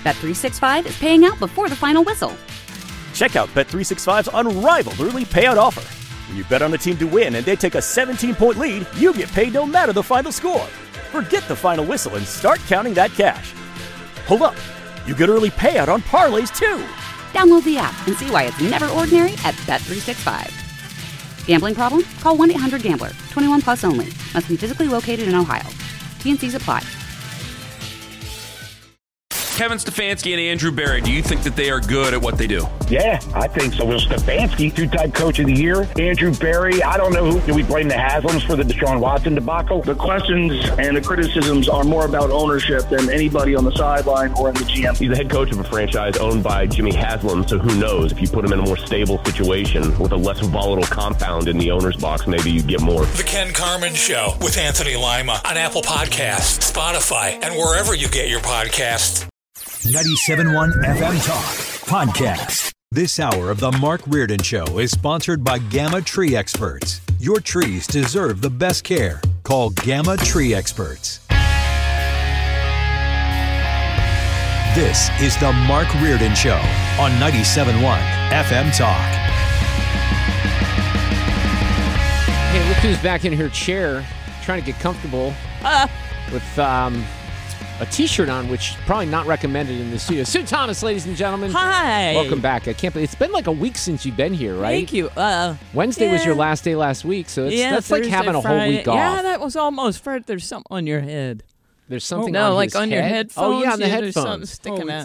Bet365 is paying out before the final whistle. Check out Bet365's unrivaled early payout offer. When you bet on a team to win and they take a 17-point lead, you get paid no matter the final score. Forget the final whistle and start counting that cash. Hold up. You get early payout on parlays, too. Download the app and see why it's never ordinary at Bet365. Gambling problem? Call 1-800-GAMBLER. 21 plus only. Must be physically located in Ohio. T&Cs apply. Kevin Stefanski and Andrew Berry, do you think that they are good at what they do? Yeah, I think so. Well, Stefanski, two-time coach of the year. Andrew Berry, I don't know who. Do we blame the Haslams for the Deshaun Watson debacle? The questions and the criticisms are more about ownership than anybody on the sideline or in the GM. He's the head coach of a franchise owned by Jimmy Haslam, so who knows? If you put him in a more stable situation with a less volatile compound in the owner's box, maybe you get more. The Ken Carman Show with Anthony Lima on Apple Podcasts, Spotify, and wherever you get your podcasts. 97.1 FM Talk Podcast. This hour of the Mark Reardon Show is sponsored by Gamma Tree Experts. Your trees deserve the best care. Call Gamma Tree Experts. This is the Mark Reardon Show on 97.1 FM Talk. Hey, look who's back in her chair, trying to get comfortable with a T-shirt on, which probably not recommended in the studio. Sue Thomas, ladies and gentlemen. Hi. Welcome back. I can't believe it's been like a week since you've been here, right? Thank you. Wednesday was your last day last week, so that's like having a whole week off. Yeah, that was almost. Fred, there's something on your head. There's something no, on like his on head? your headphones. Oh, yeah, on the There's something headphones. sticking out.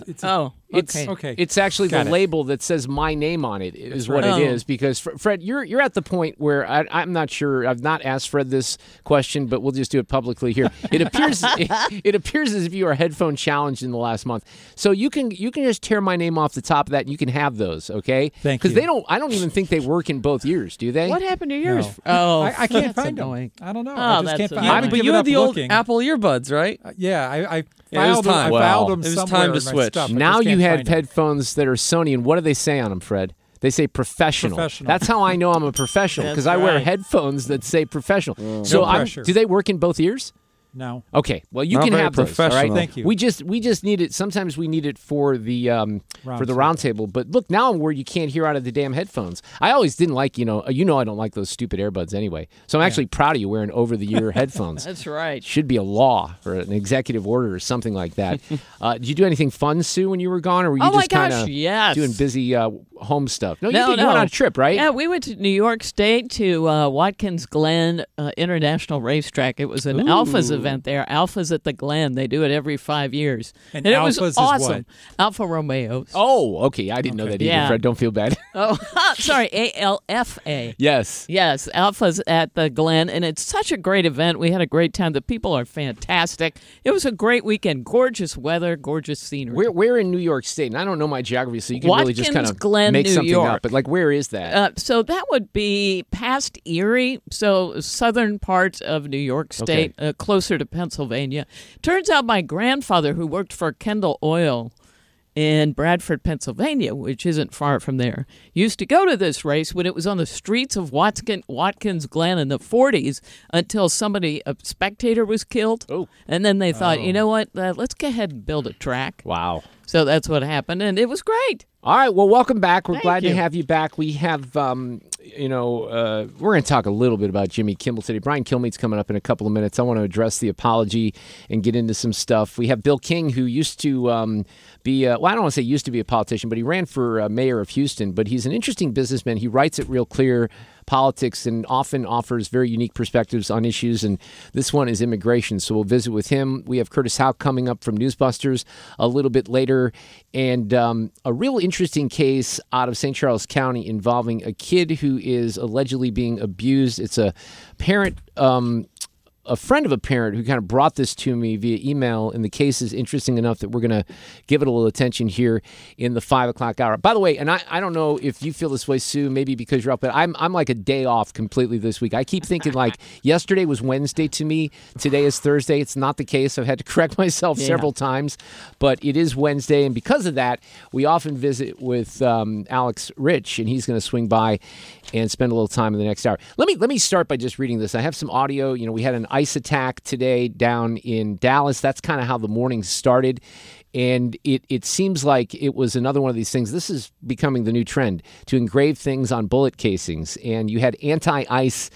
Okay. It's actually the label that says my name on it is what it is. Because, Fred, you're at the point where I'm not sure. I've not asked Fred this question, but we'll just do it publicly here. It appears it appears as if you are headphone challenged in the last month. So you can just tear my name off the top of that, and you can have those, okay? Thank you. Because I don't even think they work in both ears, do they? What happened to yours? No. I can't find annoying. them. I don't know. Oh, I just that's can't find annoying. them. But you had the old Apple earbuds, right? I Yeah, it was time. I filed them It was somewhere time to in my switch. stuff. I Now just you can't have find them. headphones that are Sony, and what do they say on them, Fred? They say professional. That's how I know I'm a professional, because I wear right. headphones that say professional. No pressure. Do they work in both ears? No. Okay. Well, you Not can very have those. All right? professional. Thank you. We just need it. Sometimes we need it for the round table. But look, now I'm where you can't hear out of the damn headphones. I always didn't like, I don't like those stupid earbuds anyway. So I'm actually proud of you wearing over-the-ear headphones. That's right. Should be a law or an executive order or something like that. Did you do anything fun, Sue, when you were gone, or were you just kind of doing busy home stuff? No, you went on a trip, right? Yeah, we went to New York State to Watkins Glen International Racetrack. It was an Alphas event there. Alphas at the Glen. They do it every 5 years. And it was Alphas is awesome. what? Alfa Romeos. Oh, okay. I didn't know that either, Yeah. Fred. Don't feel bad. Oh, sorry, ALFA. Yes. Yes, Alphas at the Glen, and it's such a great event. We had a great time. The people are fantastic. It was a great weekend. Gorgeous weather, gorgeous scenery. Where in New York State? And I don't know my geography, so you can really just kind of Glen, make New something York. up. But where is that? So that would be past Erie, so southern part of New York State, closer to Pennsylvania. Turns out my grandfather, who worked for Kendall Oil in Bradford, Pennsylvania, which isn't far from there, used to go to this race when it was on the streets of Watkins Glen in the 40s until a spectator was killed. Oh. And then they thought, you know what, let's go ahead and build a track. Wow. So that's what happened, and it was great. All right. Well, welcome back. We're Thank glad you. to have you back. We have, we're going to talk a little bit about Jimmy Kimmel today. Brian Kilmeade's coming up in a couple of minutes. I want to address the apology and get into some stuff. We have Bill King, who used to be, I don't want to say used to be a politician, but he ran for mayor of Houston. But he's an interesting businessman. He writes it real clear, politics, and often offers very unique perspectives on issues. And this one is immigration. So we'll visit with him. We have Curtis Howe coming up from Newsbusters a little bit later. And a real interesting case out of St. Charles County involving a kid who is allegedly being abused. It's a parent, a friend of a parent who kind of brought this to me via email, and the case is interesting enough that we're going to give it a little attention here in the 5 o'clock hour. By the way, and I don't know if you feel this way, Sue, maybe because you're up, but I'm like a day off completely this week. I keep thinking like yesterday was Wednesday to me. Today is Thursday. It's not the case. I've had to correct myself several times, but it is Wednesday, and because of that, we often visit with Alex Rich, and he's going to swing by and spend a little time in the next hour. Let me start by just reading this. I have some audio. We had an ICE attack today down in Dallas. That's kind of how the morning started. And it seems like it was another one of these things. This is becoming the new trend, to engrave things on bullet casings. And you had anti-ice,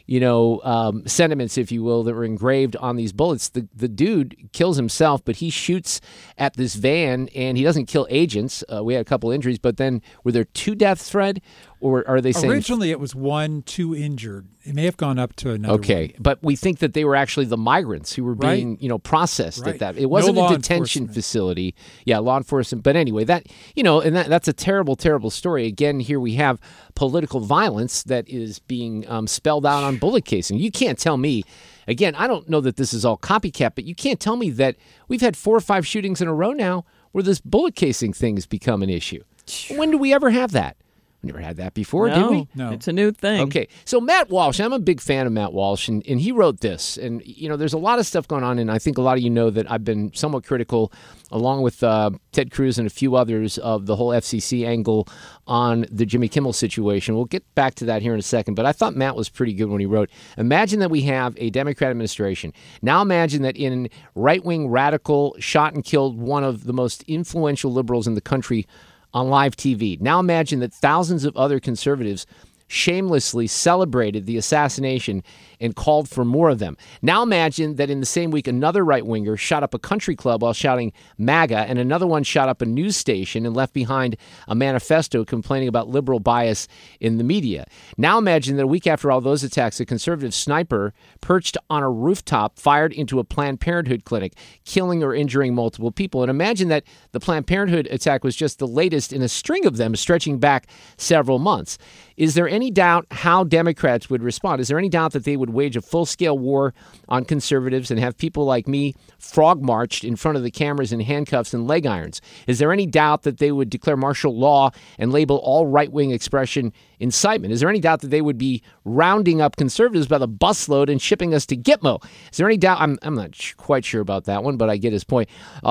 sentiments, if you will, that were engraved on these bullets. The dude kills himself, but he shoots at this van, and he doesn't kill agents. We had a couple injuries, but then were there 2 deaths, Fred? Or are they saying... Originally, it was 1, 2 injured. It may have gone up to another one. But we think that they were actually the migrants who were being, processed at that. It wasn't a detention facility. Yeah, law enforcement. But anyway, that's a terrible, terrible story. Again, here we have political violence that is being spelled out on bullet casing. You can't tell me... Again, I don't know that this is all copycat, but you can't tell me that we've had 4 or 5 shootings in a row now where this bullet casing thing has become an issue. When do we ever have that? We never had that before, did we? No, it's a new thing. Okay, so Matt Walsh, I'm a big fan of Matt Walsh, and he wrote this. And, there's a lot of stuff going on, and I think a lot of you know that I've been somewhat critical, along with Ted Cruz and a few others, of the whole FCC angle on the Jimmy Kimmel situation. We'll get back to that here in a second, but I thought Matt was pretty good when he wrote, imagine that we have a Democrat administration. Now imagine that in right-wing radical shot and killed one of the most influential liberals in the country on live TV. Now imagine that thousands of other conservatives shamelessly celebrated the assassination and called for more of them. Now imagine that in the same week, another right-winger shot up a country club while shouting MAGA, and another one shot up a news station and left behind a manifesto complaining about liberal bias in the media. Now imagine that a week after all those attacks, a conservative sniper perched on a rooftop fired into a Planned Parenthood clinic, killing or injuring multiple people. And imagine that the Planned Parenthood attack was just the latest in a string of them stretching back several months. Is there any doubt how Democrats would respond? Is there any doubt that they would wage a full-scale war on conservatives and have people like me frog-marched in front of the cameras in handcuffs and leg irons? Is there any doubt that they would declare martial law and label all right-wing expression incitement? Is there any doubt that they would be rounding up conservatives by the busload and shipping us to Gitmo? Is there any doubt? I'm not quite sure about that one, but I get his point.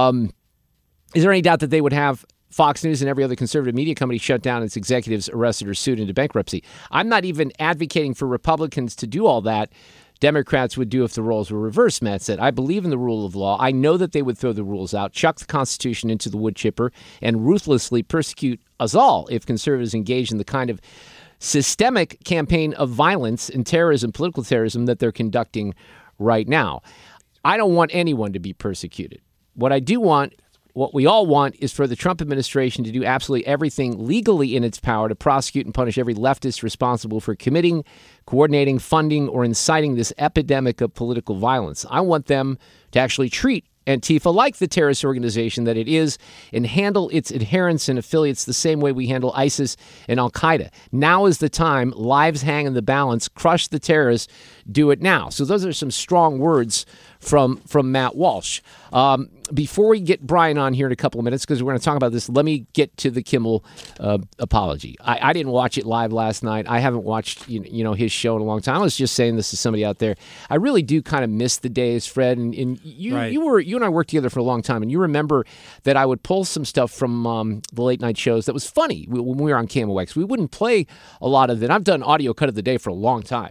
Is there any doubt that they would have Fox News and every other conservative media company shut down, its executives arrested or sued into bankruptcy? I'm not even advocating for Republicans to do all that. Democrats would do if the roles were reversed, Matt said. I believe in the rule of law. I know that they would throw the rules out, chuck the Constitution into the wood chipper, and ruthlessly persecute us all if conservatives engage in the kind of systemic campaign of violence and terrorism, political terrorism, that they're conducting right now. I don't want anyone to be persecuted. What we all want is for the Trump administration to do absolutely everything legally in its power to prosecute and punish every leftist responsible for committing, coordinating, funding, or inciting this epidemic of political violence. I want them to actually treat Antifa like the terrorist organization that it is and handle its adherents and affiliates the same way we handle ISIS and Al-Qaeda. Now is the time. Lives hang in the balance. Crush the terrorists. Do it now. So those are some strong words from Matt Walsh. Before we get Brian on here in a couple of minutes, because we're going to talk about this, let me get to the Kimmel apology. I didn't watch it live last night. I haven't watched his show in a long time. I was just saying this to somebody out there. I really do kind of miss the days, Fred. And you and I worked together for a long time, and you remember that I would pull some stuff from the late night shows that was funny when we were on KMOX. We wouldn't play a lot of it. I've done audio cut of the day for a long time,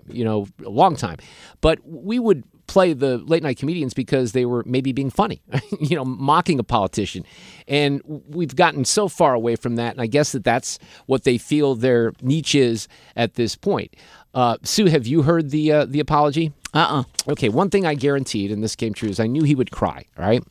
but we would play the late night comedians because they were maybe being funny, mocking a politician. And we've gotten so far away from that. And I guess that's what they feel their niche is at this point. Sue, have you heard the apology? Okay. One thing I guaranteed, and this came true, is I knew he would cry. All right.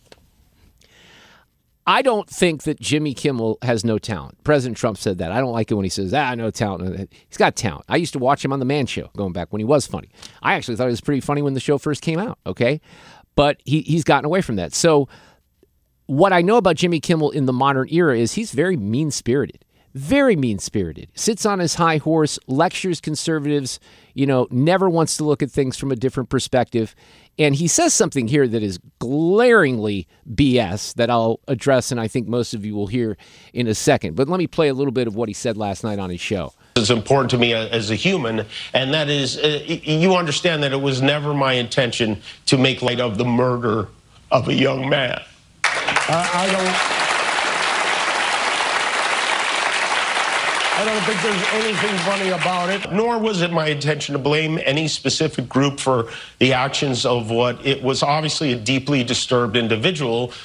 I don't think that Jimmy Kimmel has no talent. President Trump said that. I don't like it when he says, no talent. He's got talent. I used to watch him on The Man Show going back when he was funny. I actually thought it was pretty funny when the show first came out, okay? But he's gotten away from that. So what I know about Jimmy Kimmel in the modern era is he's very mean-spirited. Very mean-spirited. Sits on his high horse, lectures conservatives, never wants to look at things from a different perspective. And he says something here that is glaringly BS that I'll address, and I think most of you will hear in a second. But let me play a little bit of what he said last night on his show. It's important to me as a human, and that is, you understand that it was never my intention to make light of the murder of a young man. I don't think there's anything funny about it, nor was it my intention to blame any specific group for the actions of what it was obviously a deeply disturbed individual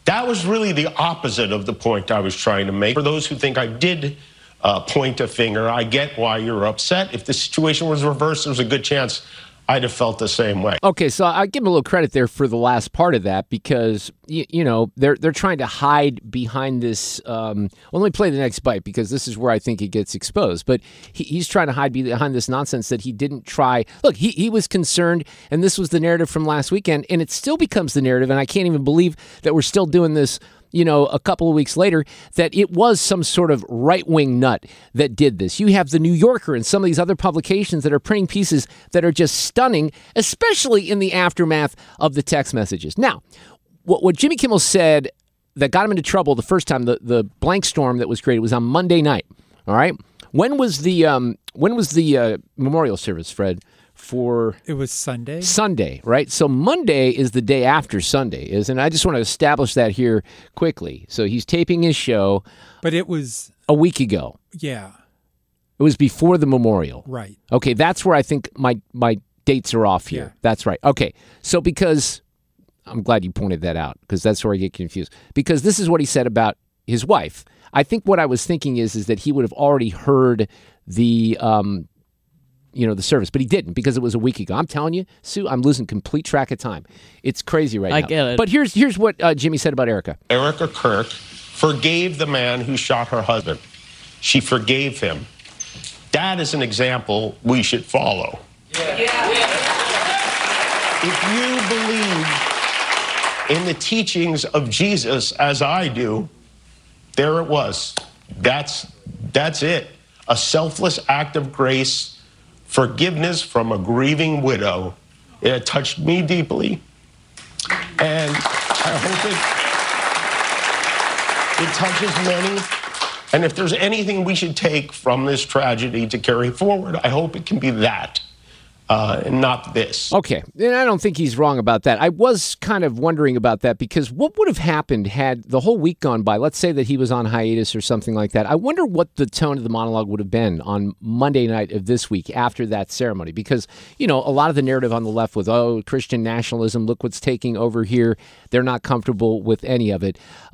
That was really the opposite of the point I was trying to make. For those who think I did point a finger, I get why you're upset. If the situation was reversed, there's a good chance I'd have felt the same way. Okay, so I give him a little credit there for the last part of that because they're trying to hide behind this. Well, let me play the next bite because this is where I think it gets exposed. But he's trying to hide behind this nonsense that he didn't try. Look, he was concerned, and this was the narrative from last weekend, and it still becomes the narrative. And I can't even believe that we're still doing this. A couple of weeks later, that it was some sort of right-wing nut that did this. You have the New Yorker and some of these other publications that are printing pieces that are just stunning, especially in the aftermath of the text messages. Now, what Jimmy Kimmel said that got him into trouble the first time, the blank storm that was created, was on Monday night. All right? When was the memorial service, Fred? It was Sunday. Sunday, right? So Monday is the day after Sunday, and I just want to establish that here quickly. So he's taping his show. But it was a week ago. Yeah. It was before the memorial. Right. Okay, that's where I think my dates are off here. Yeah. That's right. Okay, so because I'm glad you pointed that out because that's where I get confused. Because this is what he said about his wife. I think what I was thinking is that he would have already heard the the service, but he didn't because it was a week ago. I'm telling you, Sue, I'm losing complete track of time. It's crazy right now. I get it. But here's what Jimmy said about Erica. Erica Kirk forgave the man who shot her husband. She forgave him. That is an example we should follow. Yeah. If you believe in the teachings of Jesus as I do, there it was. That's it. A selfless act of grace. Forgiveness from a grieving widow. It touched me deeply. And I hope it touches many. And if there's anything we should take from this tragedy to carry forward, I hope it can be that. And not this. Okay, and I don't think he's wrong about that. I was kind of wondering about that because what would have happened had the whole week gone by? Let's say that he was on hiatus or something like that. I wonder what the tone of the monologue would have been on Monday night of this week after that ceremony because, a lot of the narrative on the left was, Christian nationalism, look what's taking over here. They're not comfortable with any of it.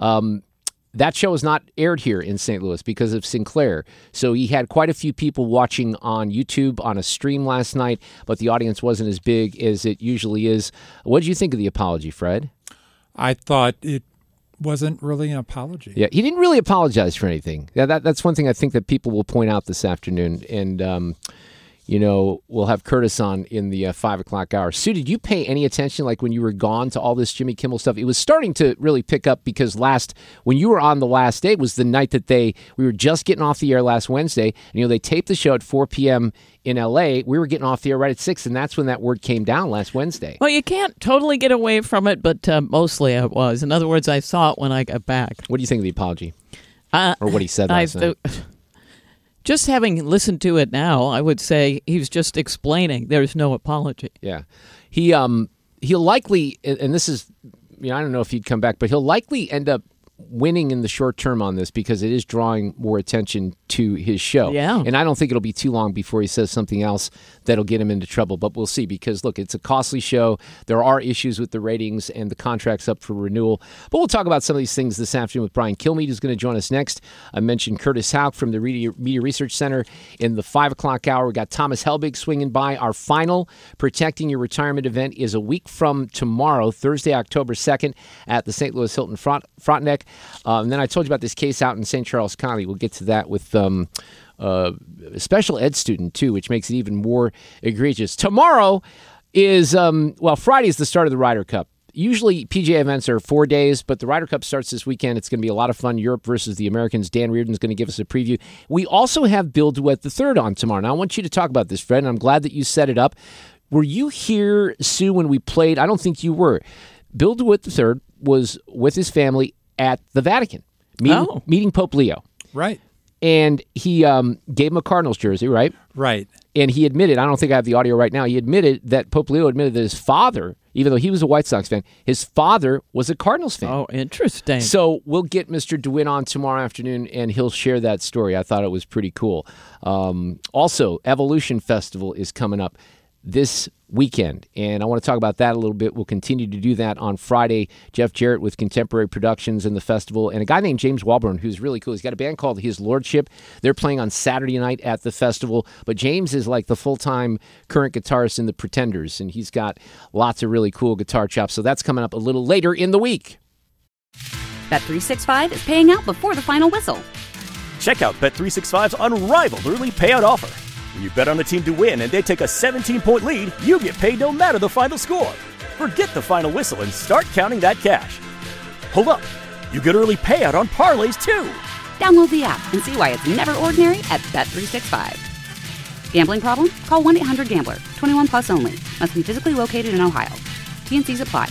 That show was not aired here in St. Louis because of Sinclair. So he had quite a few people watching on YouTube on a stream last night, but the audience wasn't as big as it usually is. What did you think of the apology, Fred? I thought it wasn't really an apology. Yeah, he didn't really apologize for anything. Yeah, that's one thing I think that people will point out this afternoon. And, we'll have Curtis on in the 5 o'clock hour. Sue, did you pay any attention, like when you were gone, to all this Jimmy Kimmel stuff? It was starting to really pick up because when you were on the last day was the night that we were just getting off the air last Wednesday. And, they taped the show at 4 p.m. in L.A. We were getting off the air right at 6, and that's when that word came down last Wednesday. Well, you can't totally get away from it, but mostly I was. In other words, I saw it when I got back. What do you think of the apology? Or what he said last night? Just having listened to it now, I would say he was just explaining. There's no apology. Yeah. He'll likely, and this is, I don't know if he'd come back, but he'll likely end up winning in the short term on this because it is drawing more attention to his show. Yeah. And I don't think it'll be too long before he says something else that'll get him into trouble, but we'll see because, look, it's a costly show. There are issues with the ratings and the contract's up for renewal. But we'll talk about some of these things this afternoon with Brian Kilmeade, who's going to join us next. I mentioned Curtis Houck from the Media Research Center in the 5 o'clock hour. We got Thomas Helbig swinging by. Our final Protecting Your Retirement event is a week from tomorrow, Thursday, October 2nd at the St. Louis Hilton Frontenac. And then I told you about this case out in St. Charles County. We'll get to that with a special ed student, too, which makes it even more egregious. Tomorrow is, Friday is the start of the Ryder Cup. Usually PGA events are 4 days, but the Ryder Cup starts this weekend. It's going to be a lot of fun. Europe versus the Americans. Dan Reardon's going to give us a preview. We also have Bill DeWitt III on tomorrow. Now, I want you to talk about this, Fred, and I'm glad that you set it up. Were you here, Sue, when we played? I don't think you were. Bill DeWitt III was with his family at the Vatican, meeting Pope Leo. Right. And he gave him a Cardinals jersey, right? Right. And he admitted, I don't think I have the audio right now, he admitted that Pope Leo admitted that his father, even though he was a White Sox fan, his father was a Cardinals fan. Oh, interesting. So we'll get Mr. DeWitt on tomorrow afternoon, and he'll share that story. I thought it was pretty cool. Also, Evolution Festival is coming up. this weekend. And I want to talk about that a little bit. We'll continue to do that on Friday. Jeff Jarrett with Contemporary Productions and the festival, and a guy named James Walburn, who's really cool. He's got a band called His Lordship. They're playing on Saturday night at the festival. But James is like the full-time current guitarist in the Pretenders, and he's got lots of really cool guitar chops. So that's coming up a little later in the week. Bet365 is paying out before the final whistle. Check out Bet365's unrivaled early payout offer. When you bet on a team to win and they take a 17-point lead, you get paid no matter the final score. Forget the final whistle and start counting that cash. Hold up. You get early payout on parlays, too. Download the app and see why it's never ordinary at Bet365. Gambling problem? Call 1-800-GAMBLER. 21 plus only. Must be physically located in Ohio. T&Cs apply.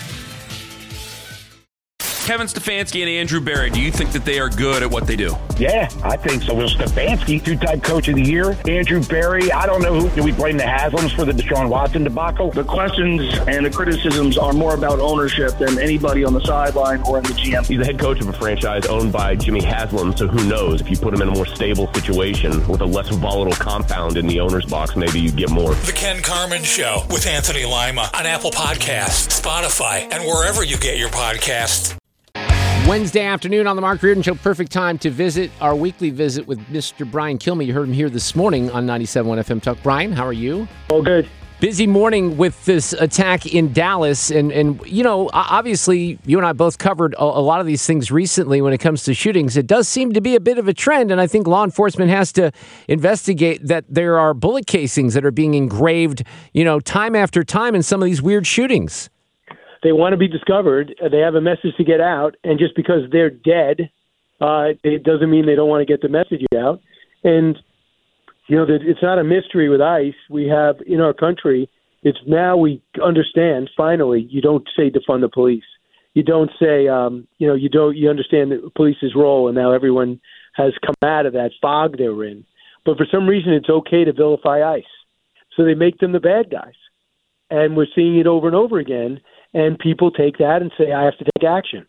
Kevin Stefanski and Andrew Berry, do you think that they are good at what they do? Yeah, I think so. Will Stefanski, two-time coach of the year. Andrew Berry, I don't know who. Do we blame the Haslams for the Deshaun Watson debacle? The questions and the criticisms are more about ownership than anybody on the sideline or in the GM. He's the head coach of a franchise owned by Jimmy Haslam, so who knows? If you put him in a more stable situation with a less volatile compound in the owner's box, maybe you get more. The Ken Carman Show with Anthony Lima on Apple Podcasts, Spotify, and wherever you get your podcasts. Wednesday afternoon on the Mark Reardon Show. Perfect time to visit our weekly visit with Mr. Brian Kilmeade. You heard him here this morning on 97.1 FM Talk. Brian, how are you? Oh, good. Busy morning with this attack in Dallas. And you know, obviously, you and I both covered a lot of these things recently when it comes to shootings. It does seem to be a bit of a trend, and I think law enforcement has to investigate that there are bullet casings that are being engraved, you know, time after time in some of these weird shootings. They want to be discovered. They have a message to get out, and just because they're dead, it doesn't mean they don't want to get the message out. And you know, it's not a mystery with ICE. We have in our country. It's now we understand. Finally, you don't say defund the police. You don't say, you understand the police's role, and now everyone has come out of that fog they were in. But for some reason, it's okay to vilify ICE, so they make them the bad guys, and we're seeing it over and over again. And people take that and say, I have to take action.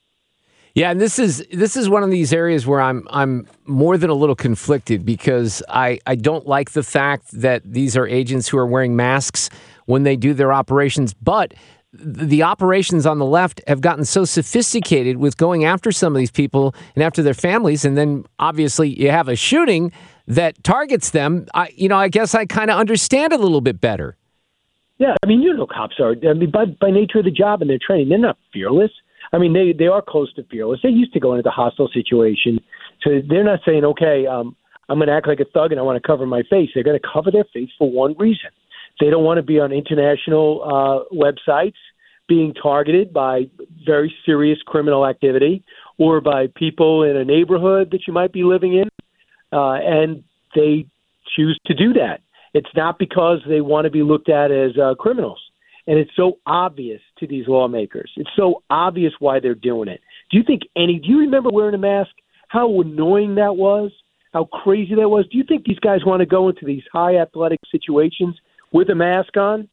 Yeah, and this is one of these areas where I'm more than a little conflicted, because I don't like the fact that these are agents who are wearing masks when they do their operations, but the operations on the left have gotten so sophisticated with going after some of these people and after their families, and then obviously you have a shooting that targets them. I guess I kind of understand a little bit better. Yeah, I mean, cops are. I mean, by nature of the job and their training, they're not fearless. I mean, they are close to fearless. They used to go into a hostile situation, so they're not saying, okay, I'm going to act like a thug and I want to cover my face. They're going to cover their face for one reason. They don't want to be on international websites being targeted by very serious criminal activity or by people in a neighborhood that you might be living in, and they choose to do that. It's not because they want to be looked at as criminals. And it's so obvious to these lawmakers. It's so obvious why they're doing it. Do you remember wearing a mask? How annoying that was? How crazy that was? Do you think these guys want to go into these high athletic situations with a mask on?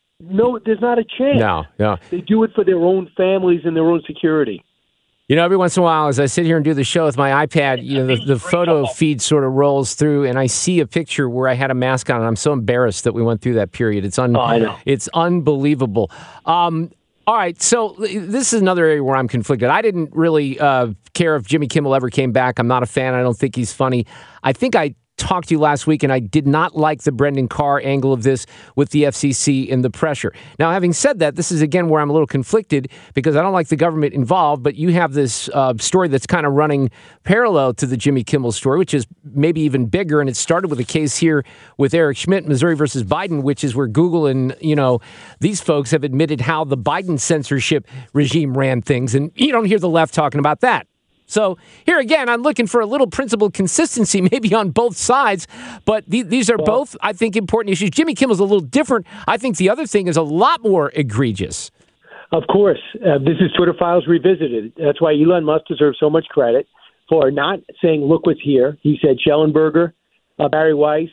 No, there's not a chance. No. They do it for their own families and their own security. You know, every once in a while, as I sit here and do the show with my iPad, the photo feed sort of rolls through, and I see a picture where I had a mask on, and I'm so embarrassed that we went through that period. I know. It's unbelievable. All right, so this is another area where I'm conflicted. I didn't really care if Jimmy Kimmel ever came back. I'm not a fan. I don't think he's funny. I think I talked to you last week, and I did not like the Brendan Carr angle of this with the FCC and the pressure. Now, having said that, this is, again, where I'm a little conflicted because I don't like the government involved, but you have this story that's kind of running parallel to the Jimmy Kimmel story, which is maybe even bigger, and it started with a case here with Eric Schmidt, Missouri versus Biden, which is where Google and, these folks have admitted how the Biden censorship regime ran things, and you don't hear the left talking about that. So here again, I'm looking for a little principled consistency maybe on both sides, but these are both, I think, important issues. Jimmy Kimmel's a little different. I think the other thing is a lot more egregious. Of course. This is Twitter Files Revisited. That's why Elon Musk deserves so much credit for not saying, look what's here. He said, Schellenberger, Barry Weiss,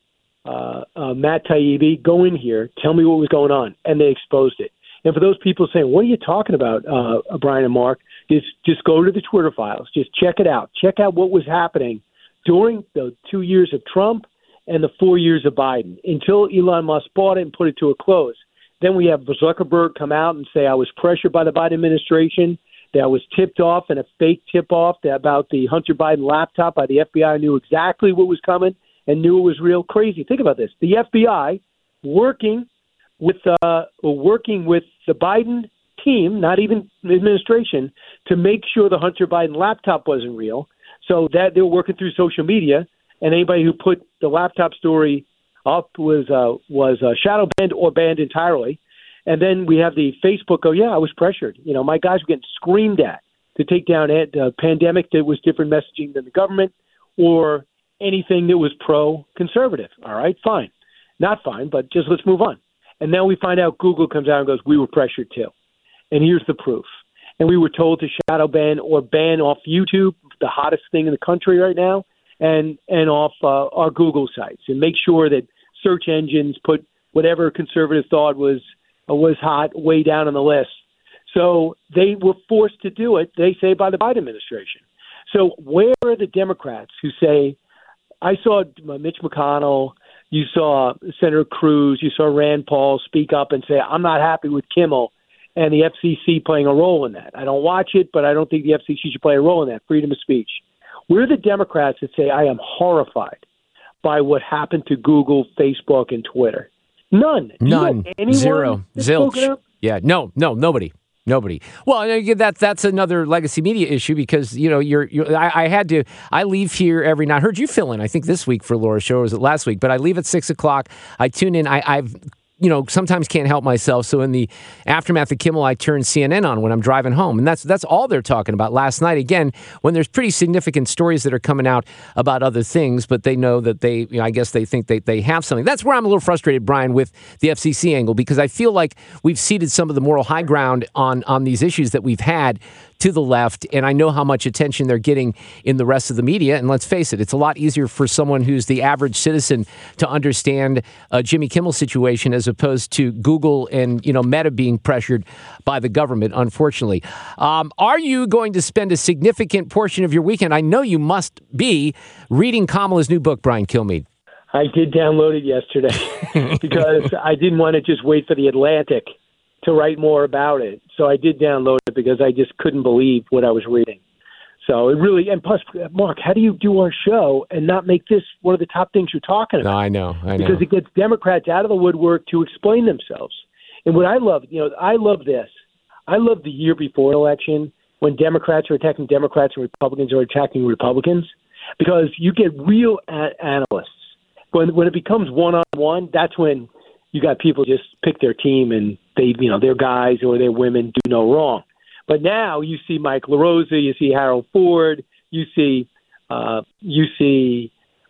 Matt Taibbi, go in here, tell me what was going on. And they exposed it. And for those people saying, what are you talking about, Brian and Mark? Just go to the Twitter files. Just check it out. Check out what was happening during the 2 years of Trump and the 4 years of Biden until Elon Musk bought it and put it to a close. Then we have Zuckerberg come out and say, I was pressured by the Biden administration, that I was tipped off in a fake tip-off about the Hunter Biden laptop by the FBI, knew exactly what was coming and knew it was real. Crazy. Think about this. The FBI working with the Biden team, not even the administration, to make sure the Hunter Biden laptop wasn't real. So that they were working through social media, and anybody who put the laptop story up was shadow banned or banned entirely. And then we have the Facebook go, yeah, I was pressured. You know, my guys were getting screamed at to take down a pandemic that was different messaging than the government or anything that was pro-conservative. All right, fine. Not fine, but just let's move on. And then we find out Google comes out and goes, we were pressured too. And here's the proof. And we were told to shadow ban or ban off YouTube, the hottest thing in the country right now, and off our Google sites, and make sure that search engines put whatever conservative thought was hot way down on the list. So they were forced to do it, they say, by the Biden administration. So where are the Democrats who say, I saw Mitch McConnell, you saw Senator Cruz, you saw Rand Paul speak up and say, I'm not happy with Kimmel and the FCC playing a role in that. I don't watch it, but I don't think the FCC should play a role in that, freedom of speech. We're the Democrats that say, I am horrified by what happened to Google, Facebook, and Twitter. None. Zero. Zilch. Yeah. No, nobody. Well, that's another legacy media issue because, you know, I leave here every night. I heard you fill in, I think this week for Laura's show, or was it last week? But I leave at 6:00. I tune in. I've sometimes can't help myself. So in the aftermath of Kimmel, I turn CNN on when I'm driving home. And that's all they're talking about. Last night, again, when there's pretty significant stories that are coming out about other things, but they know that I guess they think they have something. That's where I'm a little frustrated, Brian, with the FCC angle, because I feel like we've ceded some of the moral high ground on these issues that we've had to the left, and I know how much attention they're getting in the rest of the media. And let's face it, it's a lot easier for someone who's the average citizen to understand Jimmy Kimmel's situation as opposed to Google and Meta being pressured by the government, unfortunately. Are you going to spend a significant portion of your weekend, I know you must be, reading Kamala's new book, Brian Kilmeade? I did download it yesterday because I didn't want to just wait for the Atlantic to write more about it. So I did download it because I just couldn't believe what I was reading. So it really, and plus, Mark, how do you do our show and not make this one of the top things you're talking about? No, I know. Because it gets Democrats out of the woodwork to explain themselves. And what I love, I love this. I love the year before an election when Democrats are attacking Democrats and Republicans are attacking Republicans, because you get real analysts. When it becomes one-on-one, that's when you got people just pick their team and their guys or their women do no wrong. But now you see Mike LaRosa, you see Harold Ford, you see David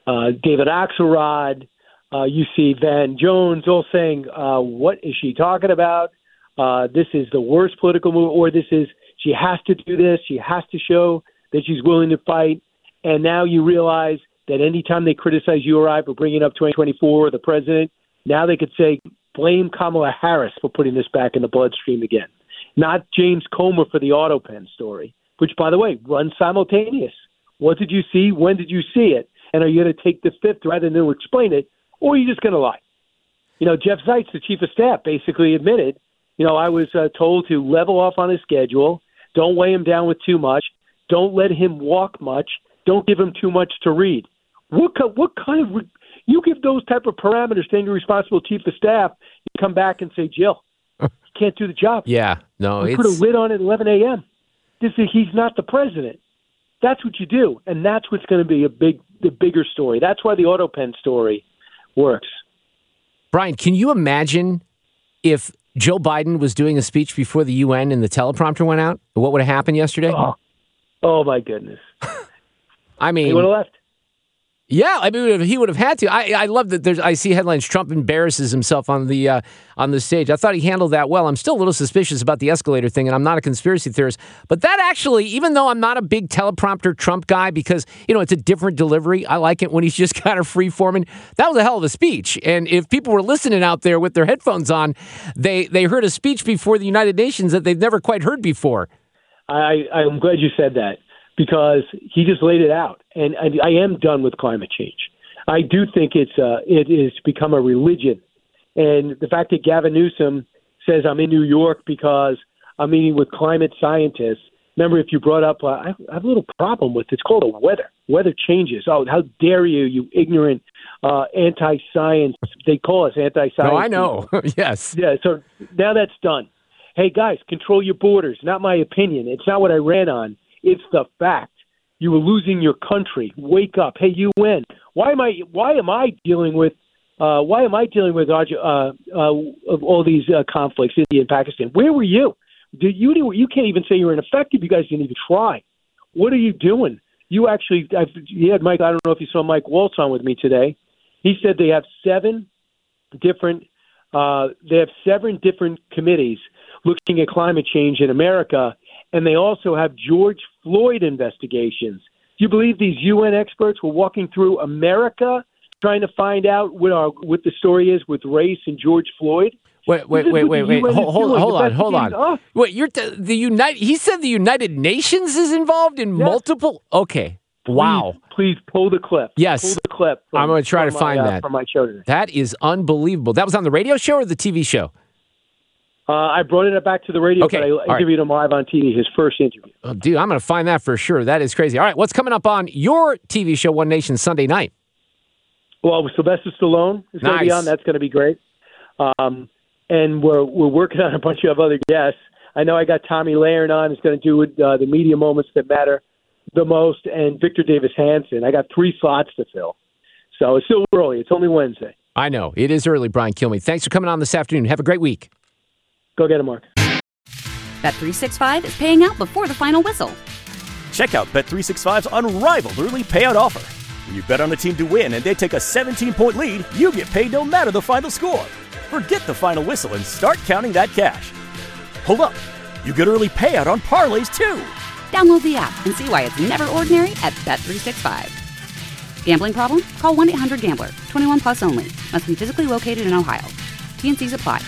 Axelrod, you see Van Jones, all saying, what is she talking about? This is the worst political move, or she has to do this, she has to show that she's willing to fight. And now you realize that anytime they criticize you or I for bringing up 2024 or the president, now they could say, blame Kamala Harris for putting this back in the bloodstream again, not James Comer for the AutoPen story, which, by the way, runs simultaneous. What did you see? When did you see it? And are you going to take the fifth rather than explain it, or are you just going to lie? Jeff Zients, the chief of staff, basically admitted, I was told to level off on his schedule, don't weigh him down with too much, don't let him walk much, don't give him too much to read. What kind of you give those type of parameters to any responsible chief of staff, you come back and say, Jill, you can't do the job. Yeah, no, you put a lid on at 11 a.m. He's not the president. That's what you do, and that's what's going to be the bigger story. That's why the AutoPen story works. Brian, can you imagine if Joe Biden was doing a speech before the UN and the teleprompter went out? What would have happened yesterday? Oh my goodness. I mean, he would have left. Yeah, I mean, he would have had to. I love that. I see headlines: Trump embarrasses himself on the stage. I thought he handled that well. I'm still a little suspicious about the escalator thing, and I'm not a conspiracy theorist. But that actually, even though I'm not a big teleprompter Trump guy, because it's a different delivery, I like it when he's just kind of free forming. That was a hell of a speech, and if people were listening out there with their headphones on, they heard a speech before the United Nations that they've never quite heard before. I'm glad you said that, because he just laid it out. And I am done with climate change. I do think it has become a religion. And the fact that Gavin Newsom says I'm in New York because I'm meeting with climate scientists. Remember, if you brought up, I have a little problem with it's called a weather changes. Oh, how dare you ignorant anti-science. They call us anti-science. No, I know. Yes. Yeah, so now that's done. Hey, guys, control your borders. Not my opinion. It's not what I ran on. It's the fact. You were losing your country. Wake up. Hey, UN. Why am I dealing with of all these conflicts, India and Pakistan? Where were you? You can't even say you're ineffective. You guys didn't even try. What are you doing? You actually, you had Mike. I don't know if you saw Mike Waltz on with me today. He said they have seven different committees looking at climate change in America, and they also have George Floyd investigations. Do you believe these UN experts were walking through America trying to find out what the story is with race and George Floyd? Wait. Hold on. Wait, he said the United Nations is involved in multiple. Okay. Wow. Please pull the clip. Yes. Pull the clip. I'm going to try to find that. From my show today. That is unbelievable. That was on the radio show or the TV show? I brought it back to the radio, okay. But I interviewed him live on TV, his first interview. Oh, dude, I'm going to find that for sure. That is crazy. All right, what's coming up on your TV show, One Nation, Sunday night? Well, with Sylvester Stallone is going to be on. That's going to be great. And we're working on a bunch of other guests. I know I got Tommy Lahren on. He's going to do the media moments that matter the most, and Victor Davis Hanson. I got 3 slots to fill. So it's still early. It's only Wednesday. I know. It is early, Brian Kilmeade. Thanks for coming on this afternoon. Have a great week. Go get it, Mark. Bet365 is paying out before the final whistle. Check out Bet365's unrivaled early payout offer. When you bet on a team to win and they take a 17-point lead, you get paid no matter the final score. Forget the final whistle and start counting that cash. Hold up. You get early payout on parlays, too. Download the app and see why it's never ordinary at Bet365. Gambling problem? Call 1-800-GAMBLER. 21 plus only. Must be physically located in Ohio. T&Cs apply.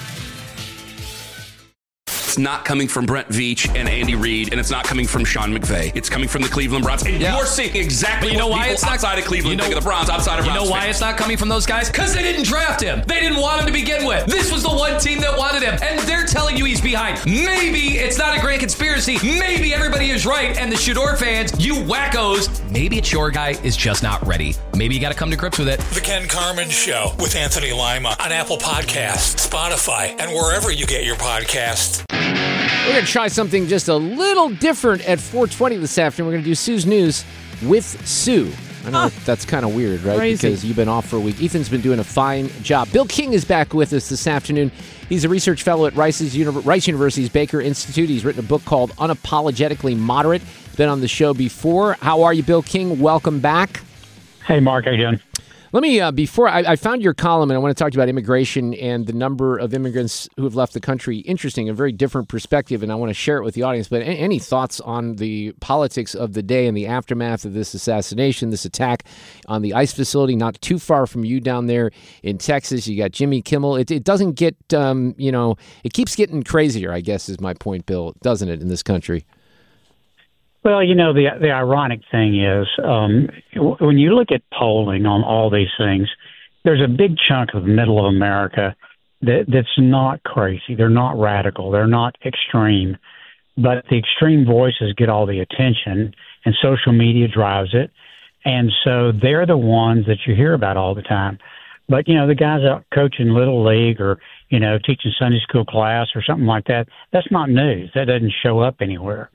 It's not coming from Brent Veach and Andy Reid, and it's not coming from Sean McVay. It's coming from the Cleveland Browns. And you're seeing exactly what people outside of Cleveland think of the Browns, outside of Browns. You know why it's not coming from those guys? Because they didn't draft him. They didn't want him to begin with. This was the one team that wanted him, and they're telling you he's behind. Maybe it's not a grand conspiracy. Maybe everybody is right, and the Shador fans, you wackos, maybe it's your guy is just not ready. Maybe you got to come to grips with it. The Ken Carman Show with Anthony Lima on Apple Podcasts, Spotify, and wherever you get your podcasts. We're going to try something just a little different at 4:20 this afternoon. We're going to do Sue's News with Sue. I know that's kind of weird, right? Crazy. Because you've been off for a week. Ethan's been doing a fine job. Bill King is back with us this afternoon. He's a research fellow at Rice University's Baker Institute. He's written a book called Unapologetically Moderate. Been on the show before. How are you, Bill King? Welcome back. Hey, Mark. How you doing? Let me, before I found your column, and I want to talk to you about immigration and the number of immigrants who have left the country. Interesting, a very different perspective, and I want to share it with the audience. But any thoughts on the politics of the day and the aftermath of this assassination, this attack on the ICE facility not too far from you down there in Texas? You got Jimmy Kimmel. It doesn't get, it keeps getting crazier, I guess is my point, Bill, doesn't it, in this country? Well, the ironic thing is when you look at polling on all these things, there's a big chunk of the middle of America that's not crazy. They're not radical. They're not extreme. But the extreme voices get all the attention, and social media drives it. And so they're the ones that you hear about all the time. But, the guys out coaching Little League or, teaching Sunday school class or something like that, that's not news. That doesn't show up anywhere.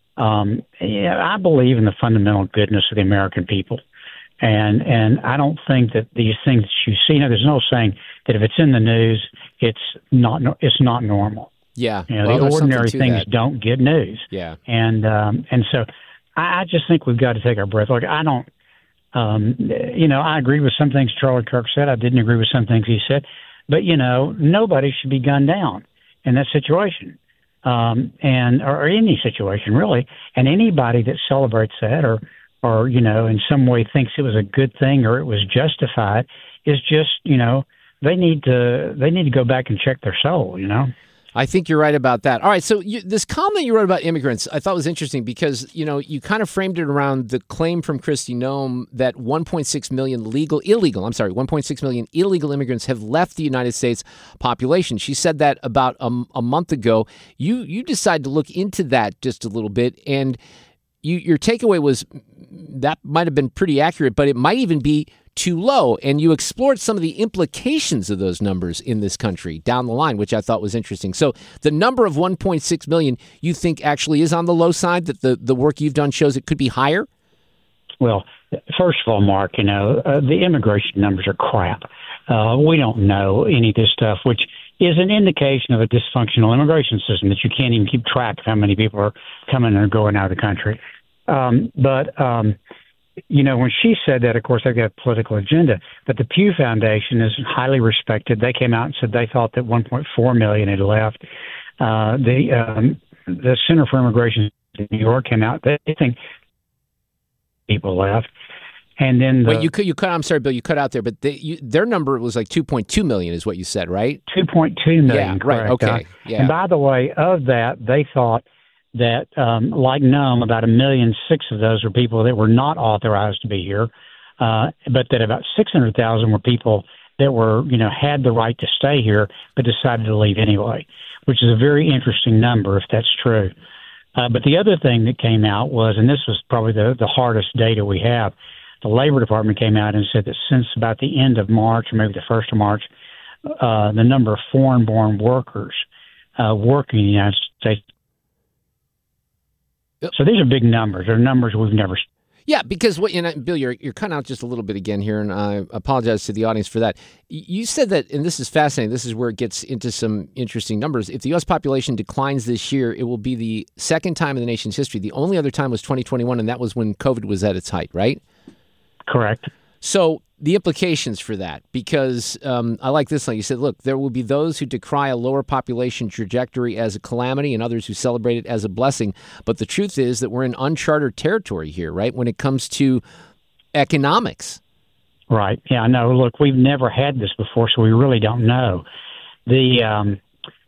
I believe in the fundamental goodness of the American people, and I don't think that these things that you see. There's no saying that if it's in the news, it's not normal. Yeah, the ordinary things don't get news. Yeah, and so I just think we've got to take our breath. Like I don't, I agree with some things Charlie Kirk said. I didn't agree with some things he said, but nobody should be gunned down in that situation. Or any situation really, and anybody that celebrates that or in some way thinks it was a good thing or it was justified is just they need to go back and check their soul. I think you're right about that. All right, so this column that you wrote about immigrants, I thought was interesting because, you kind of framed it around the claim from Kristi Noem that 1.6 million 1.6 million illegal immigrants have left the United States population. She said that about a month ago. You decided to look into that just a little bit, and your takeaway was that might have been pretty accurate, but it might even be too low. And you explored some of the implications of those numbers in this country down the line, which I thought was interesting. So the number of 1.6 million you think actually is on the low side, that the work you've done shows it could be higher? Well, first of all, Mark, the immigration numbers are crap. We don't know any of this stuff, which is an indication of a dysfunctional immigration system, that you can't even keep track of how many people are coming or going out of the country. When she said that, of course, they've got a political agenda. But the Pew Foundation is highly respected. They came out and said they thought that 1.4 million had left. The Center for Immigration in New York came out. They think people left. And then wait, you cut. I'm sorry, Bill. You cut out there, but their number was like 2.2 million, is what you said, right? 2.2 million. Yeah, right. Okay. Yeah. And by the way, of that, they thought that, like Noem, about 1.6 million of those were people that were not authorized to be here, but that about 600,000 were people that were, had the right to stay here but decided to leave anyway, which is a very interesting number if that's true. But the other thing that came out was, and this was probably the hardest data we have, the Labor Department came out and said that since about the end of March, or maybe the 1st of March, the number of foreign-born workers working in the United States. So these are big numbers. They're numbers we've never seen. Yeah, because Bill, you're cutting out just a little bit again here, and I apologize to the audience for that. You said that, and this is fascinating, this is where it gets into some interesting numbers. If the U.S. population declines this year, it will be the second time in the nation's history. The only other time was 2021, and that was when COVID was at its height, right? Correct. So the implications for that, because I like this line. You said, look, there will be those who decry a lower population trajectory as a calamity and others who celebrate it as a blessing. But the truth is that we're in uncharted territory here, right, when it comes to economics. Right. Yeah, I know. Look, we've never had this before, so we really don't know. The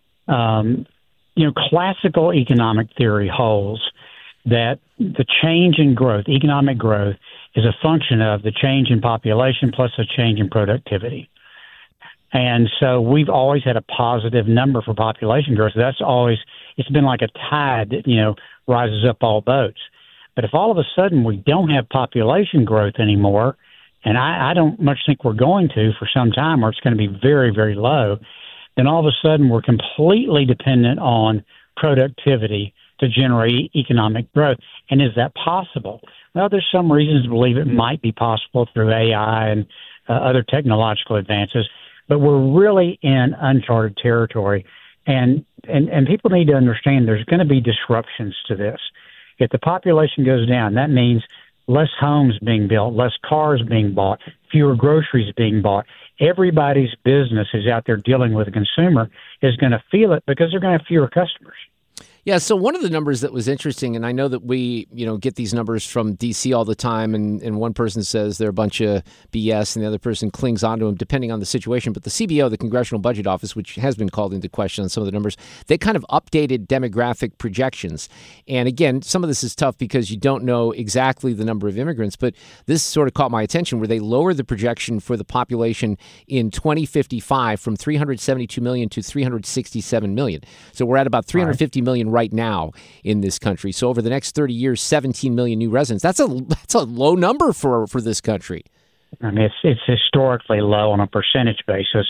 classical economic theory holds that the change in growth, economic growth, is a function of the change in population plus a change in productivity. And so we've always had a positive number for population growth. That's always, it's been like a tide that, rises up all boats. But if all of a sudden we don't have population growth anymore, and I don't much think we're going to for some time, or it's going to be very, very low, then all of a sudden we're completely dependent on productivity to generate economic growth. And is that possible? Well, there's some reasons to believe it might be possible through AI and other technological advances, but we're really in uncharted territory. And people need to understand there's going to be disruptions to this. If the population goes down, that means less homes being built, less cars being bought, fewer groceries being bought. Everybody's business who's out there dealing with a consumer is going to feel it because they're going to have fewer customers. Yeah, so one of the numbers that was interesting, and I know that we, get these numbers from D.C. all the time, and one person says they're a bunch of BS, and the other person clings onto them, depending on the situation. But the CBO, the Congressional Budget Office, which has been called into question on some of the numbers, they kind of updated demographic projections. And again, some of this is tough because you don't know exactly the number of immigrants, but this sort of caught my attention, where they lowered the projection for the population in 2055 from 372 million to 367 million. So we're at about 350 million right now in this country. So over the next 30 years, 17 million new residents. That's a low number for this country. I mean, it's historically low on a percentage basis.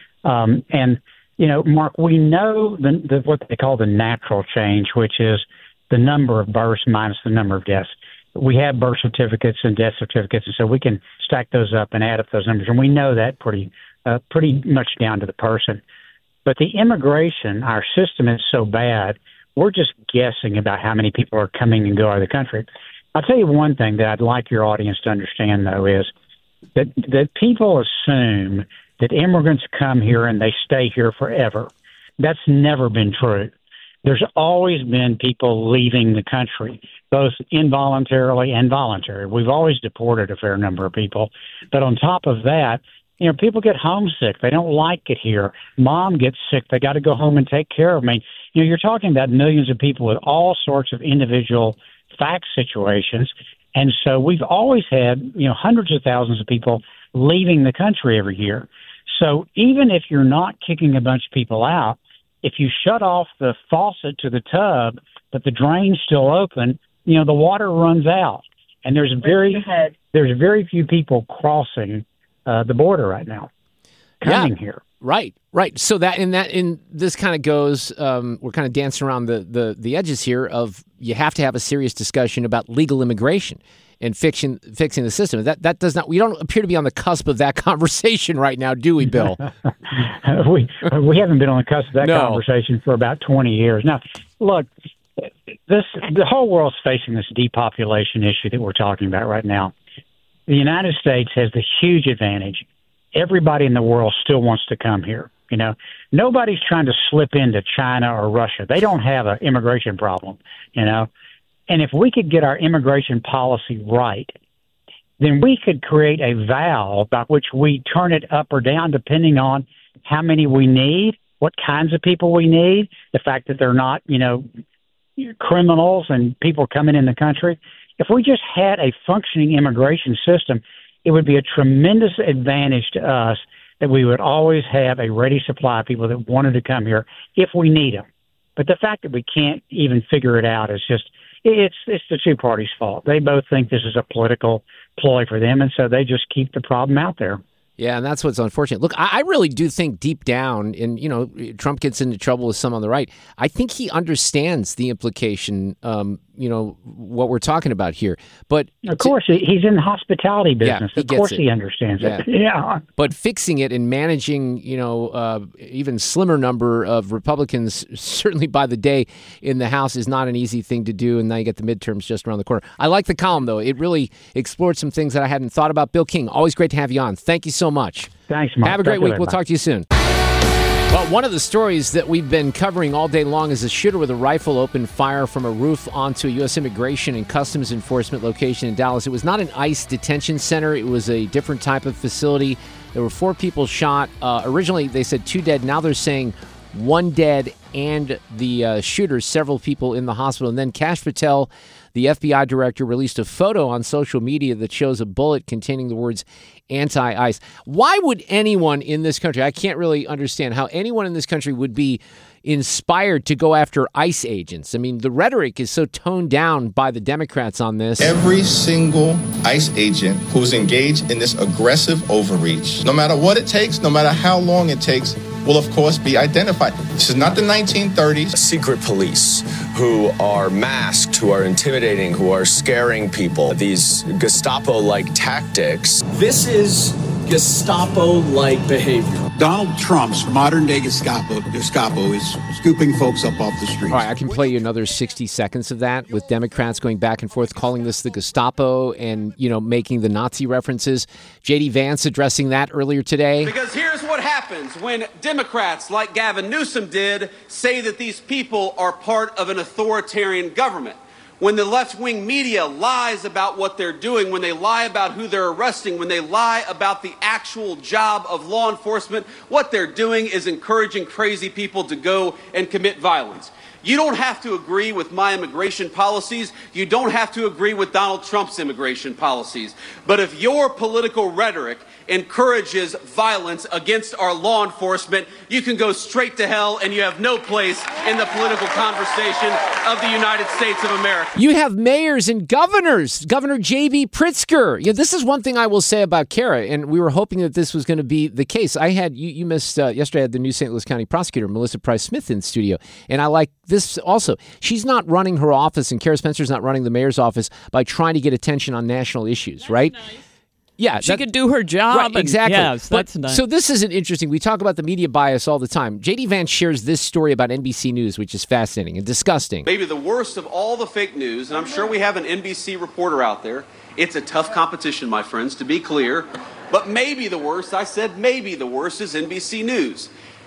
Mark, we know what they call the natural change, which is the number of births minus the number of deaths. We have birth certificates and death certificates, and so we can stack those up and add up those numbers, and we know that pretty much down to the person. But the immigration, our system is so bad, we're just guessing about how many people are coming and go out of the country. I'll tell you one thing that I'd like your audience to understand, though, is that people assume that immigrants come here and they stay here forever. That's never been true. There's always been people leaving the country, both involuntarily and voluntarily. We've always deported a fair number of people. But on top of that, People get homesick. They don't like it here. Mom gets sick. They got to go home and take care of me. You're talking about millions of people with all sorts of individual fact situations. And so we've always had, hundreds of thousands of people leaving the country every year. So even if you're not kicking a bunch of people out, if you shut off the faucet to the tub, but the drain's still open, the water runs out. And there's very few people crossing the border right now, coming here. Right. So this kind of goes. We're kind of dancing around the edges here. Of you have to have a serious discussion about legal immigration and fixing the system. That does not. We don't appear to be on the cusp of that conversation right now, do we, Bill? we haven't been on the cusp of that conversation for about 20 years now. Look, the whole world's facing this depopulation issue that we're talking about right now. The United States has the huge advantage. Everybody in the world still wants to come here. Nobody's trying to slip into China or Russia. They don't have an immigration problem, And if we could get our immigration policy right, then we could create a valve by which we turn it up or down depending on how many we need, what kinds of people we need, the fact that they're not, criminals and people coming in the country. If we just had a functioning immigration system, it would be a tremendous advantage to us that we would always have a ready supply of people that wanted to come here if we need them. But the fact that we can't even figure it out is just, it's the two parties' fault. They both think this is a political ploy for them, and so they just keep the problem out there. Yeah, and that's what's unfortunate. Look, I really do think deep down, and, Trump gets into trouble with some on the right. I think he understands the implication, what we're talking about here. But of course, he's in the hospitality business. Yeah, of course he understands it. Yeah. But fixing it and managing, even slimmer number of Republicans, certainly by the day in the House, is not an easy thing to do. And now you get the midterms just around the corner. I like the column, though. It really explored some things that I hadn't thought about. Bill King, always great to have you on. Thank you so much. Thanks, Mark. Have a great week. We'll talk to you soon. Well, one of the stories that we've been covering all day long is a shooter with a rifle opened fire from a roof onto a U.S. Immigration and Customs Enforcement location in Dallas. It was not an ICE detention center. It was a different type of facility. There were 4 people shot. Originally, they said 2 dead. Now they're saying 1 dead and the shooter, several people in the hospital. And then Kash Patel, the FBI director, released a photo on social media that shows a bullet containing the words anti-ICE. Why would anyone in this country, I can't really understand how anyone in this country would be inspired to go after ICE agents. I mean, the rhetoric is so toned down by the Democrats on this. Every single ICE agent who's engaged in this aggressive overreach, no matter what it takes, no matter how long it takes, will of course be identified. This is not the 1930s. Secret police who are masked, who are intimidating, who are scaring people. These Gestapo-like tactics. This is Gestapo-like behavior. Donald Trump's modern-day Gestapo is scooping folks up off the streets. All right, I can play you another 60 seconds of that with Democrats going back and forth, calling this the Gestapo and, making the Nazi references. J.D. Vance addressing that earlier today. Because here's what happens when Democrats, like Gavin Newsom did, say that these people are part of an authoritarian government. When the left-wing media lies about what they're doing, when they lie about who they're arresting, when they lie about the actual job of law enforcement, what they're doing is encouraging crazy people to go and commit violence. You don't have to agree with my immigration policies. You don't have to agree with Donald Trump's immigration policies. But if your political rhetoric encourages violence against our law enforcement, you can go straight to hell and you have no place in the political conversation of the United States of America. You have mayors and governors. Governor J.B. Pritzker. This is one thing I will say about Kara, and we were hoping that this was going to be the case. You missed yesterday I had the new St. Louis County prosecutor, Melissa Price Smith, in studio, and I like this also. She's not running her office, and Kara Spencer's not running the mayor's office by trying to get attention on national issues, right? Nice. Yeah, she could do her job. Right, exactly. Yes, that's nice. So this isn't interesting. We talk about the media bias all the time. J.D. Vance shares this story about NBC News, which is fascinating and disgusting. Maybe the worst of all the fake news, and I'm sure we have an NBC reporter out there. It's a tough competition, my friends, to be clear. But maybe the worst, I said maybe the worst, is NBC News.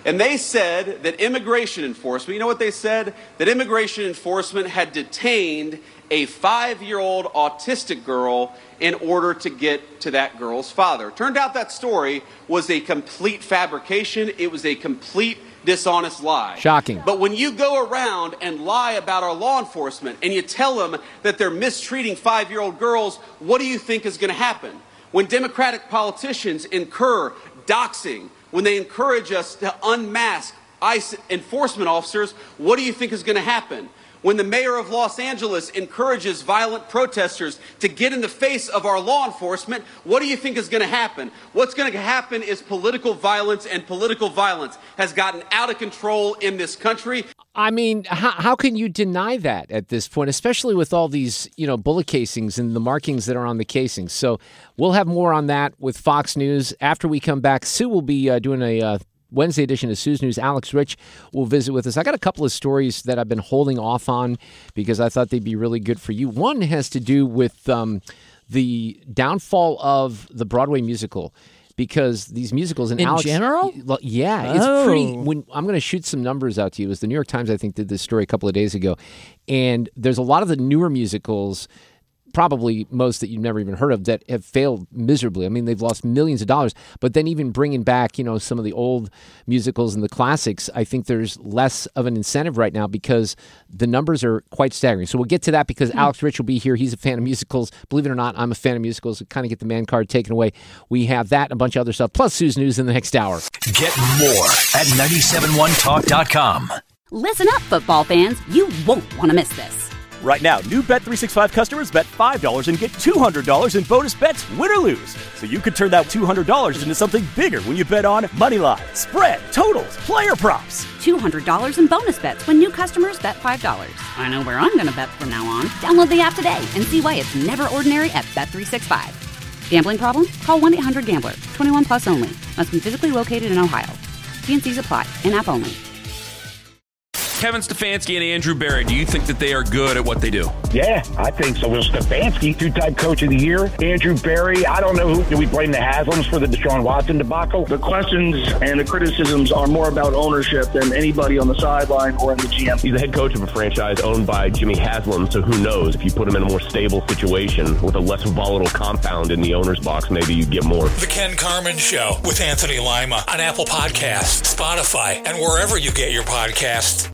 And they said that immigration enforcement, you know what they said? That immigration enforcement had detained a 5-year-old autistic girl in order to get to that girl's father. Turned out that story was a complete fabrication. It was a complete dishonest lie. Shocking. But when you go around and lie about our law enforcement and you tell them that they're mistreating 5-year-old girls, what do you think is going to happen? When Democratic politicians incur doxing, when they encourage us to unmask ICE enforcement officers, what do you think is going to happen? When the mayor of Los Angeles encourages violent protesters to get in the face of our law enforcement, what do you think is going to happen? What's going to happen is political violence, and political violence has gotten out of control in this country. I mean, how can you deny that at this point, especially with all these, bullet casings and the markings that are on the casings? So we'll have more on that with Fox News. After we come back, Sue will be doing a Wednesday edition of Sue's News. Alex Rich will visit with us. I got a couple of stories that I've been holding off on because I thought they'd be really good for you. One has to do with the downfall of the Broadway musical, because these musicals in general? Yeah, it's pretty. I'm going to shoot some numbers out to you. It was the New York Times, I think, did this story a couple of days ago. And there's a lot of the newer musicals, probably most that you've never even heard of, that have failed miserably. I mean, they've lost millions of dollars. But then even bringing back, some of the old musicals and the classics, I think there's less of an incentive right now because the numbers are quite staggering. So we'll get to that because Alex Rich will be here. He's a fan of musicals. Believe it or not, I'm a fan of musicals. Kind of get the man card taken away. We have that and a bunch of other stuff, plus Sue's News in the next hour. Get more at 971talk.com. Listen up, football fans. You won't want to miss this. Right now, new Bet365 customers bet $5 and get $200 in bonus bets, win or lose. So you could turn that $200 into something bigger when you bet on money line, spread, totals, player props. $200 in bonus bets when new customers bet $5. I know where I'm going to bet from now on. Download the app today and see why it's never ordinary at Bet365. Gambling problem? Call 1-800-GAMBLER. 21 plus only. Must be physically located in Ohio. T&Cs apply. In-app only. Kevin Stefanski and Andrew Berry, do you think that they are good at what they do? Yeah, I think so. Well, Stefanski, two-time coach of the year. Andrew Berry, I don't know who. Do we blame the Haslams for the Deshaun Watson debacle? The questions and the criticisms are more about ownership than anybody on the sideline or in the GM. He's the head coach of a franchise owned by Jimmy Haslam, so who knows? If you put him in a more stable situation with a less volatile compound in the owner's box, maybe you'd get more. The Ken Carman Show with Anthony Lima on Apple Podcasts, Spotify, and wherever you get your podcasts.